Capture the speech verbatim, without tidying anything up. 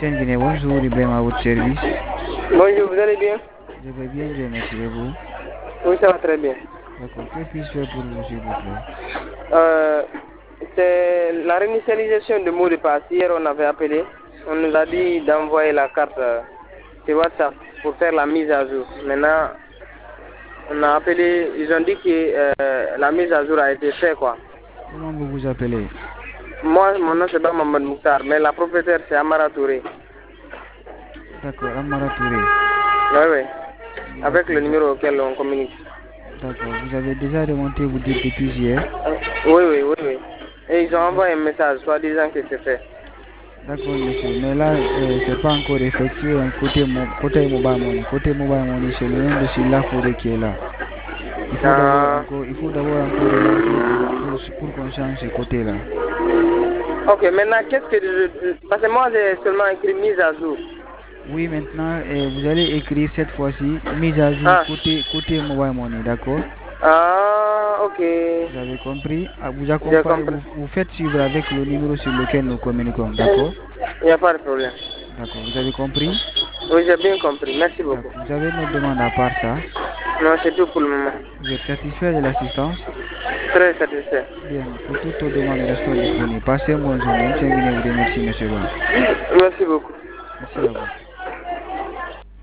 Monsieur Guinée, bonjour, Ibrahim à votre service. Bonjour, vous allez bien? Je vais bien, Dieu merci. Et vous? Oui, ça va très bien. D'accord. Que puis-je faire pour vous, s'il vous plaît? Euh, c'est la réinitialisation de mots de passe. Hier, on avait appelé. On nous a dit d'envoyer la carte euh, sur WhatsApp pour faire la mise à jour. Maintenant, on a appelé. Ils ont dit que euh, la mise à jour a été faite, quoi. Comment vous vous appelez? Moi, mon nom, c'est pas Mamad Mouktar, mais la propriétaire, c'est Amara Touré. D'accord, Amara Touré. Oui, oui. Avec D'accord, le vous... numéro auquel on communique. D'accord. Vous avez déjà remonté, vous dites, depuis hier? Euh, Oui, oui, oui, oui. Et ils ont envoyé un message, soit disant que c'est fait. D'accord, monsieur. Mais là, euh, c'est pas encore effectué hein, côté, mo... côté Mobile Money. Côté Mobile Money, c'est le nom de Silla Fouré qui est là. Il faut d'abord Ah. encore, il faut d'abord encore relancer pour, pour, pour qu'on change ce côté-là. Ok, maintenant, qu'est-ce que je... Parce que moi, j'ai seulement écrit mise à jour. Oui, maintenant, euh, vous allez écrire cette fois-ci mise à jour Ah, côté, côté Mobile Money, d'accord? ah, ok. Vous avez compris? Ah, vous J'ai accompagnez, compris. vous, vous faites suivre avec le numéro sur lequel nous communiquons, d'accord? Il n'y a pas de problème. D'accord, vous avez compris? Oui, j'ai bien compris. Merci beaucoup. D'accord, vous avez une autre demande à part ça? Non, c'est tout pour le moment. Vous êtes satisfait de l'assistance? Très satisfait. Bien, pour toute autre demande, restons disponibles. Passez une bonne journée. M. Guinée vous remercie, monsieur Ba. Merci beaucoup. Merci à vous.